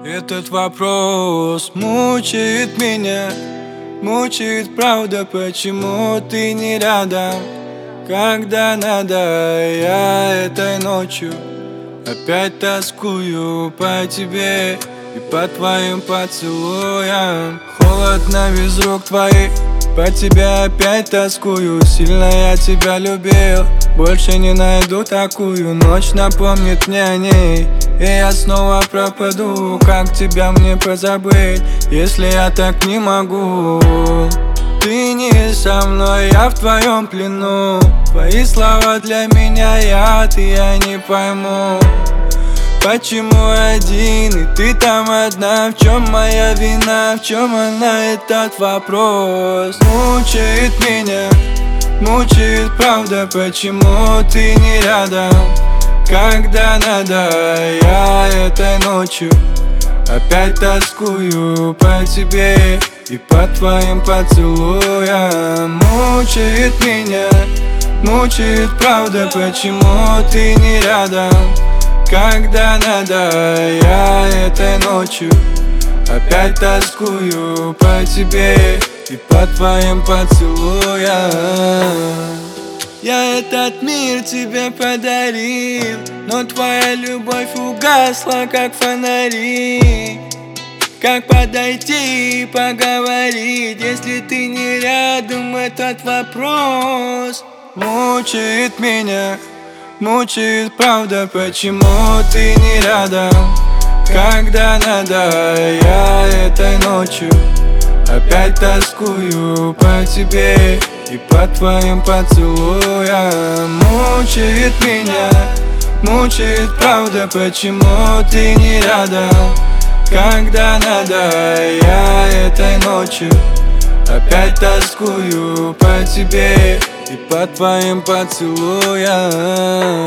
Этот вопрос мучает меня, мучает правда, почему ты не рядом, когда надо. Я этой ночью опять тоскую по тебе и по твоим поцелуям. Холодно без рук твоих, по тебе опять тоскую. Сильно я тебя любил, больше не найду такую. Ночь напомнит мне о ней, и я снова пропаду. Как тебя мне позабыть, если я так не могу? Ты не со мной, я в твоем плену. Твои слова для меня яд, и я не пойму, почему один, и ты там одна. В чем моя вина, в чем она, этот вопрос мучает меня, мучает правда, почему ты не рядом, когда надо. Я этой ночью опять тоскую по тебе и по твоим поцелуям. Мучает меня, мучает правда, почему ты не рядом, когда надо. Я этой ночью опять тоскую по тебе и по твоим поцелуям. Я этот мир тебе подарил, но твоя любовь угасла, как фонари. Как подойти и поговорить, если ты не рядом? Этот вопрос мучает меня, мучает правда, почему ты не рядом, когда надо. Я этой ночью опять тоскую по тебе и по твоим поцелуям. Мучает меня, мучает правда, почему ты не рядом, когда надо. Я этой ночью опять тоскую по тебе и по твоим поцелуям.